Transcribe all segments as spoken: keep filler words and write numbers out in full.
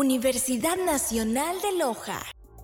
Universidad Nacional de Loja.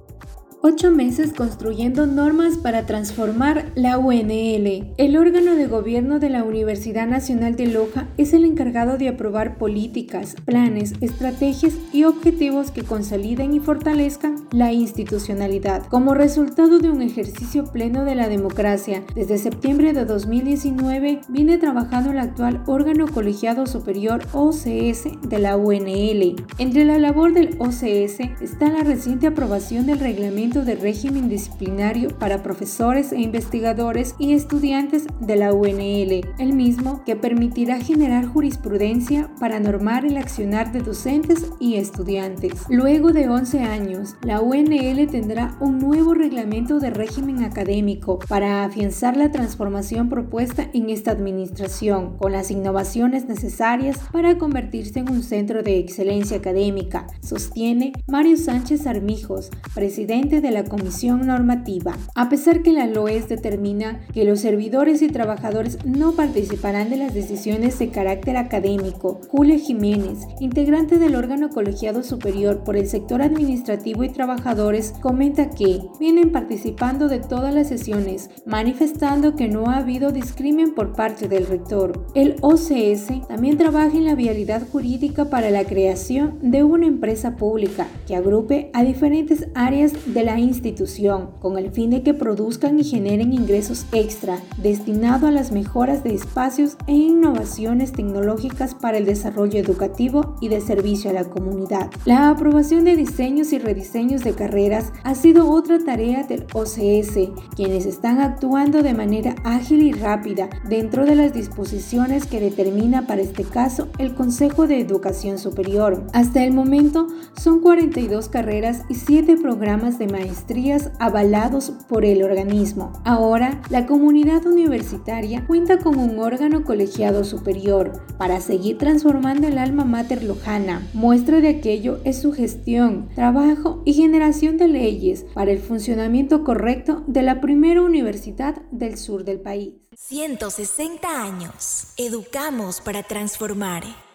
Ocho meses construyendo normas para transformar la U N L. El órgano de gobierno de la Universidad Nacional de Loja es el encargado de aprobar políticas, planes, estrategias y objetivos que consoliden y fortalezcan la institucionalidad. Como resultado de un ejercicio pleno de la democracia, desde septiembre de dos mil diecinueve viene trabajando el actual órgano colegiado superior O C S de la U N L. Entre la labor del O C S está la reciente aprobación del reglamento de régimen disciplinario para profesores e investigadores y estudiantes de la U N L, el mismo que permitirá generar jurisprudencia para normar el accionar de docentes y estudiantes. Luego de once años, la U N L tendrá un nuevo reglamento de régimen académico para afianzar la transformación propuesta en esta administración, con las innovaciones necesarias para convertirse en un centro de excelencia académica, sostiene Mario Sánchez Armijos, presidente de la Comisión Normativa. A pesar que la L O E S determina que los servidores y trabajadores no participarán de las decisiones de carácter académico, Julia Jiménez, integrante del órgano colegiado superior por el sector administrativo y trabajadores, comenta que vienen participando de todas las sesiones, manifestando que no ha habido discrimen por parte del rector. El O C S también trabaja en la vialidad jurídica para la creación de una empresa pública que agrupe a diferentes áreas de la institución, con el fin de que produzcan y generen ingresos extra, destinado a las mejoras de espacios e innovaciones tecnológicas para el desarrollo educativo y de servicio a la comunidad. La aprobación de diseños y rediseños de carreras ha sido otra tarea del O C S, quienes están actuando de manera ágil y rápida dentro de las disposiciones que determina para este caso el Consejo de Educación Superior. Hasta el momento son cuarenta y dos carreras y siete programas de maestrías avalados por el organismo. Ahora, la comunidad universitaria cuenta con un órgano colegiado superior para seguir transformando el alma mater lojana. Muestra de aquello es su gestión, trabajo y generación de leyes para el funcionamiento correcto de la primera universidad del sur del país. ciento sesenta años. Educamos para transformar.